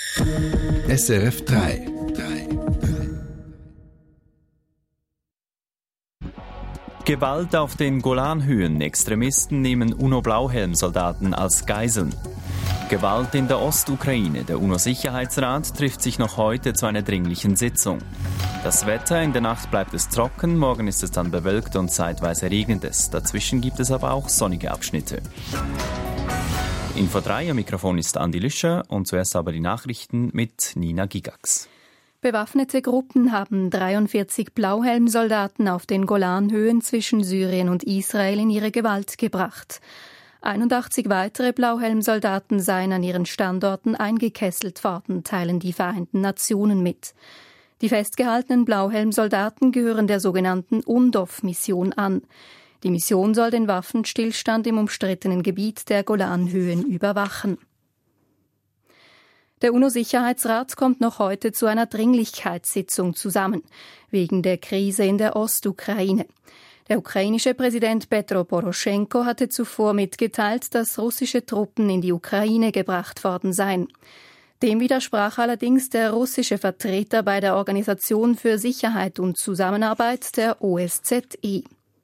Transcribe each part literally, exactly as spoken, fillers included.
S R F drei. Gewalt auf den Golanhöhen. Extremisten nehmen UNO-Blauhelm-Soldaten als Geiseln. Gewalt in der Ostukraine. Der UNO-Sicherheitsrat trifft sich noch heute zu einer dringlichen Sitzung. Das Wetter, in der Nacht bleibt es trocken, morgen ist es dann bewölkt und zeitweise regnet es. Dazwischen gibt es aber auch sonnige Abschnitte. Info drei, am Mikrofon ist Andi Lüscher und zuerst aber die Nachrichten mit Nina Gigax. Bewaffnete Gruppen haben dreiundvierzig Blauhelmsoldaten auf den Golanhöhen zwischen Syrien und Israel in ihre Gewalt gebracht. einundachtzig weitere Blauhelmsoldaten seien an ihren Standorten eingekesselt worden, teilen die Vereinten Nationen mit. Die festgehaltenen Blauhelmsoldaten gehören der sogenannten UNDOF-Mission an. Die Mission soll den Waffenstillstand im umstrittenen Gebiet der Golanhöhen überwachen. Der UNO-Sicherheitsrat kommt noch heute zu einer Dringlichkeitssitzung zusammen, wegen der Krise in der Ostukraine. Der ukrainische Präsident Petro Poroschenko hatte zuvor mitgeteilt, dass russische Truppen in die Ukraine gebracht worden seien. Dem widersprach allerdings der russische Vertreter bei der Organisation für Sicherheit und Zusammenarbeit, der O S Z E.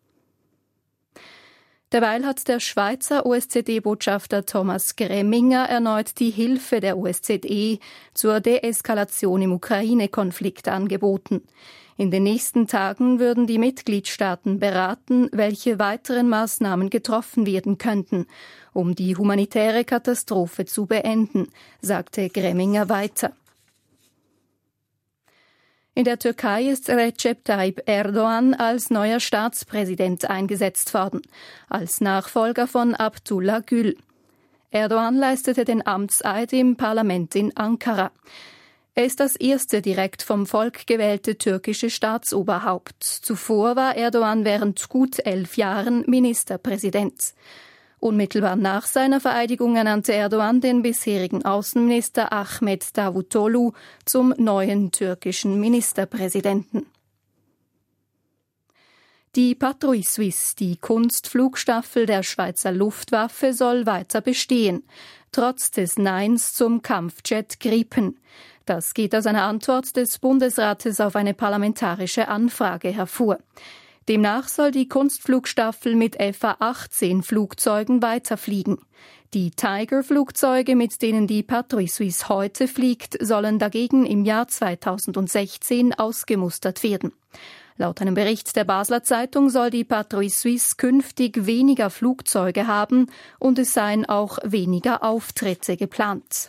Derweil hat der Schweizer O S Z E-Botschafter Thomas Greminger erneut die Hilfe der O S Z E zur Deeskalation im Ukraine-Konflikt angeboten. In den nächsten Tagen würden die Mitgliedstaaten beraten, welche weiteren Maßnahmen getroffen werden könnten, um die humanitäre Katastrophe zu beenden, sagte Greminger weiter. In der Türkei ist Recep Tayyip Erdoğan als neuer Staatspräsident eingesetzt worden, als Nachfolger von Abdullah Gül. Erdoğan leistete den Amtseid im Parlament in Ankara. Er ist das erste direkt vom Volk gewählte türkische Staatsoberhaupt. Zuvor war Erdoğan während gut elf Jahren Ministerpräsident. Unmittelbar nach seiner Vereidigung ernannte Erdoğan den bisherigen Außenminister Ahmet Davutoglu zum neuen türkischen Ministerpräsidenten. Die Patrouille Suisse, die Kunstflugstaffel der Schweizer Luftwaffe, soll weiter bestehen, trotz des Neins zum Kampfjet Gripen. Das geht aus einer Antwort des Bundesrates auf eine parlamentarische Anfrage hervor. Demnach soll die Kunstflugstaffel mit F A achtzehn Flugzeugen weiterfliegen. Die Tiger-Flugzeuge, mit denen die Patrouille Suisse heute fliegt, sollen dagegen im Jahr zweitausendsechzehn ausgemustert werden. Laut einem Bericht der Basler Zeitung soll die Patrouille Suisse künftig weniger Flugzeuge haben und es seien auch weniger Auftritte geplant.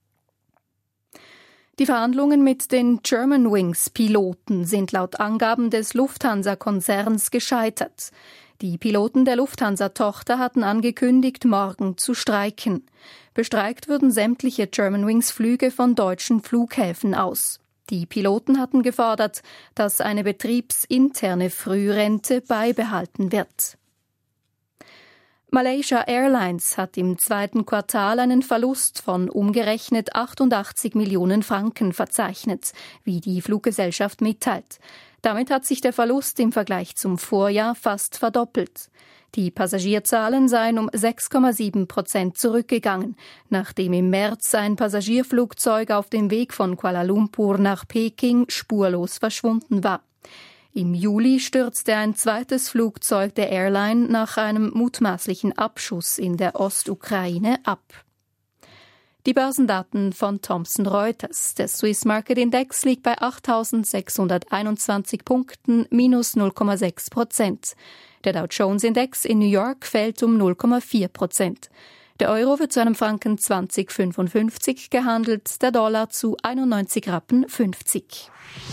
Die Verhandlungen mit den Germanwings-Piloten sind laut Angaben des Lufthansa-Konzerns gescheitert. Die Piloten der Lufthansa-Tochter hatten angekündigt, morgen zu streiken. Bestreikt würden sämtliche Germanwings-Flüge von deutschen Flughäfen aus. Die Piloten hatten gefordert, dass eine betriebsinterne Frührente beibehalten wird. Malaysia Airlines hat im zweiten Quartal einen Verlust von umgerechnet achtundachtzig Millionen Franken verzeichnet, wie die Fluggesellschaft mitteilt. Damit hat sich der Verlust im Vergleich zum Vorjahr fast verdoppelt. Die Passagierzahlen seien um sechs Komma sieben Prozent zurückgegangen, nachdem im März ein Passagierflugzeug auf dem Weg von Kuala Lumpur nach Peking spurlos verschwunden war. Im Juli stürzte ein zweites Flugzeug der Airline nach einem mutmaßlichen Abschuss in der Ostukraine ab. Die Börsendaten von Thomson Reuters. Der Swiss Market Index liegt bei achttausendsechshunderteinundzwanzig Punkten, minus null Komma sechs Prozent. Der Dow Jones Index in New York fällt um null Komma vier Prozent. Der Euro wird zu einem Franken zwanzig Komma fünfundfünfzig gehandelt, der Dollar zu einundneunzig Rappen fünfzig.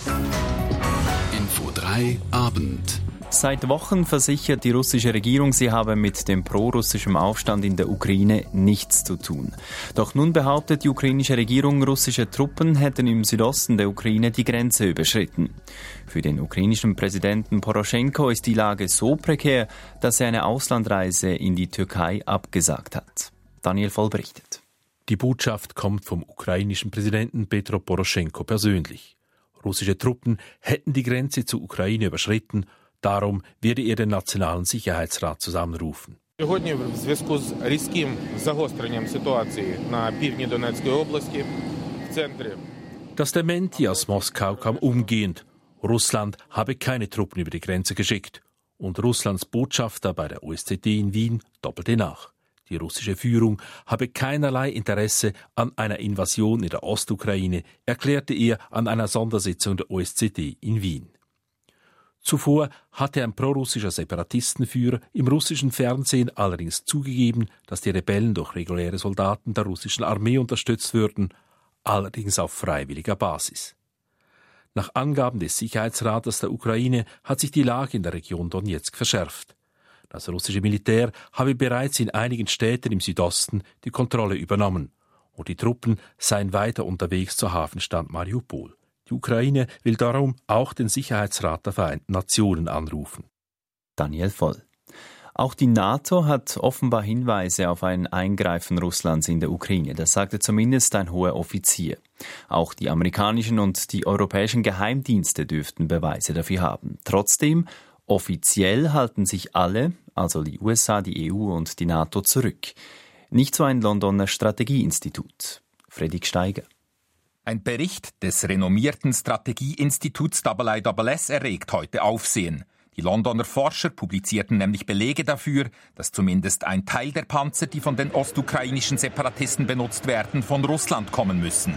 Info drei Abend. Seit Wochen versichert die russische Regierung, sie habe mit dem prorussischen Aufstand in der Ukraine nichts zu tun. Doch nun behauptet die ukrainische Regierung, russische Truppen hätten im Südosten der Ukraine die Grenze überschritten. Für den ukrainischen Präsidenten Poroschenko ist die Lage so prekär, dass er eine Auslandreise in die Türkei abgesagt hat. Daniel Voll berichtet. Die Botschaft kommt vom ukrainischen Präsidenten Petro Poroschenko persönlich. Russische Truppen hätten die Grenze zur Ukraine überschritten. Darum werde er den Nationalen Sicherheitsrat zusammenrufen. Сьогодні в зв'язку з різким загостренням ситуації на півдні Донецької області Das Dementi aus Moskau kam umgehend. Russland habe keine Truppen über die Grenze geschickt. Und Russlands Botschafter bei der O S Z E in Wien doppelte nach. Die russische Führung habe keinerlei Interesse an einer Invasion in der Ostukraine, erklärte er an einer Sondersitzung der O S Z E in Wien. Zuvor hatte ein prorussischer Separatistenführer im russischen Fernsehen allerdings zugegeben, dass die Rebellen durch reguläre Soldaten der russischen Armee unterstützt würden, allerdings auf freiwilliger Basis. Nach Angaben des Sicherheitsrates der Ukraine hat sich die Lage in der Region Donezk verschärft. Das russische Militär habe bereits in einigen Städten im Südosten die Kontrolle übernommen und die Truppen seien weiter unterwegs zur Hafenstadt Mariupol. Die Ukraine will darum auch den Sicherheitsrat der Vereinten Nationen anrufen. Daniel Voll. Auch die NATO hat offenbar Hinweise auf ein Eingreifen Russlands in der Ukraine. Das sagte zumindest ein hoher Offizier. Auch die amerikanischen und die europäischen Geheimdienste dürften Beweise dafür haben. Trotzdem, offiziell halten sich alle, also die U S A, die E U und die NATO, zurück. Nicht so ein Londoner Strategieinstitut. Fredrik Steiger. Ein Bericht des renommierten Strategieinstituts I S S erregt heute Aufsehen. Die Londoner Forscher publizierten nämlich Belege dafür, dass zumindest ein Teil der Panzer, die von den ostukrainischen Separatisten benutzt werden, von Russland kommen müssen.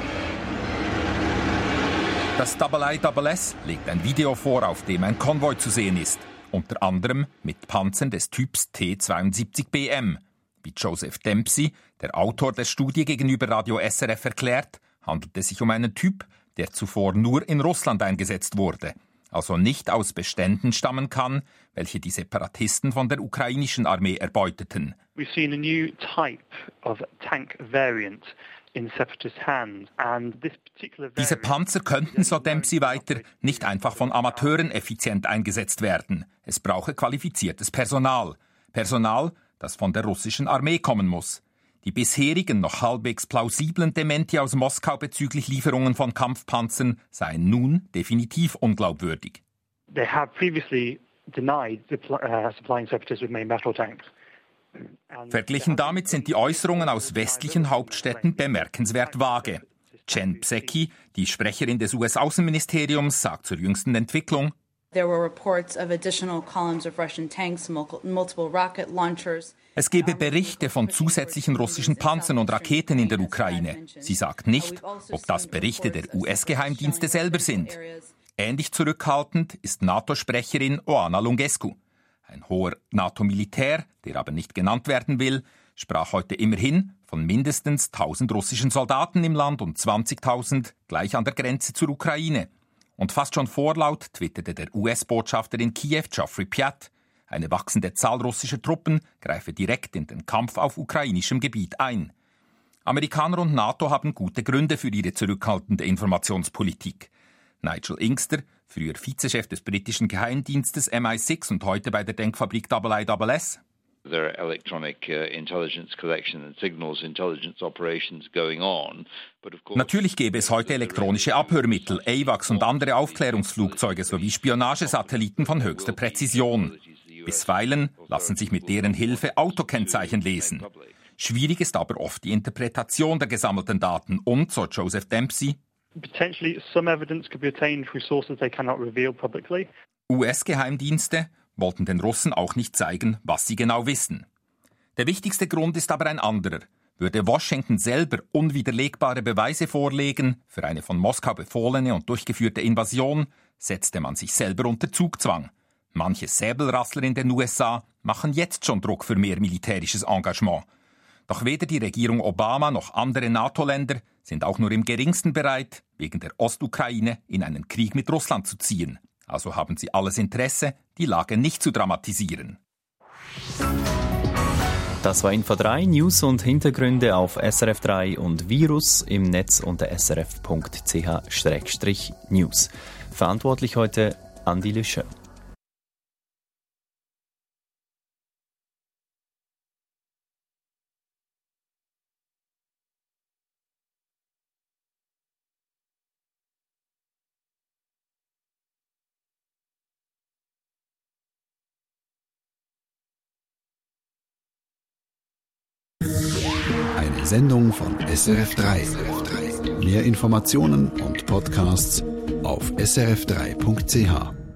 Das I S S legt ein Video vor, auf dem ein Konvoi zu sehen ist, unter anderem mit Panzern des Typs T zweiundsiebzig B M. Wie Joseph Dempsey, der Autor der Studie, gegenüber Radio S R F erklärt, handelt es sich um einen Typ, der zuvor nur in Russland eingesetzt wurde, also nicht aus Beständen stammen kann, welche die Separatisten von der ukrainischen Armee erbeuteten. We've seen a new type of tank variant in separatist hands, and this particular variant. Diese Panzer könnten, so Dempsey weiter, nicht einfach von Amateuren effizient eingesetzt werden. Es brauche qualifiziertes Personal. Personal, das von der russischen Armee kommen muss. Die bisherigen noch halbwegs plausiblen Dementi aus Moskau bezüglich Lieferungen von Kampfpanzern seien nun definitiv unglaubwürdig. They have previously denied uh, supplying separatists with main battle tanks. Verglichen damit sind die Äußerungen aus westlichen Hauptstädten bemerkenswert vage. Jen Psaki, die Sprecherin des U S-Außenministeriums, sagt zur jüngsten Entwicklung: There were reports of additional columns of Russian tanks, multiple rocket launchers. Es gebe Berichte von zusätzlichen russischen Panzern und Raketen in der Ukraine. Sie sagt nicht, ob das Berichte der U S-Geheimdienste selber sind. Ähnlich zurückhaltend ist NATO-Sprecherin Oana Lungescu. Ein hoher NATO-Militär, der aber nicht genannt werden will, sprach heute immerhin von mindestens tausend russischen Soldaten im Land und zwanzigtausend gleich an der Grenze zur Ukraine. Und fast schon vorlaut twitterte der U S-Botschafter in Kiew, Geoffrey Piat, eine wachsende Zahl russischer Truppen greife direkt in den Kampf auf ukrainischem Gebiet ein. Amerikaner und NATO haben gute Gründe für ihre zurückhaltende Informationspolitik. Nigel Inkster, früher Vizechef des britischen Geheimdienstes M I sechs und heute bei der Denkfabrik I S S. There are electronic uh, intelligence collection and signals intelligence operations going on. But of course, natürlich gäbe es heute elektronische Abhörmittel, A WACS und andere Aufklärungsflugzeuge sowie Spionagesatelliten von höchster Präzision. Bisweilen lassen sich mit deren Hilfe Autokennzeichen lesen. Schwierig ist aber oft die Interpretation der gesammelten Daten und, so Joseph Dempsey, potentially some evidence could be obtained through sources they cannot reveal publicly. U S-Geheimdienste wollten den Russen auch nicht zeigen, was sie genau wissen. Der wichtigste Grund ist aber ein anderer. Würde Washington selber unwiderlegbare Beweise vorlegen für eine von Moskau befohlene und durchgeführte Invasion, setzte man sich selber unter Zugzwang. Manche Säbelrassler in den U S A machen jetzt schon Druck für mehr militärisches Engagement. Doch weder die Regierung Obama noch andere NATO-Länder sind auch nur im geringsten bereit, wegen der Ostukraine in einen Krieg mit Russland zu ziehen. Also haben sie alles Interesse, die Lage nicht zu dramatisieren. Das war Info drei, News und Hintergründe auf S R F drei und Virus im Netz unter s r f punkt c h slash news. Verantwortlich heute Andi Lüscher. Eine Sendung von S R F drei. Mehr Informationen und Podcasts auf s r f drei punkt c h.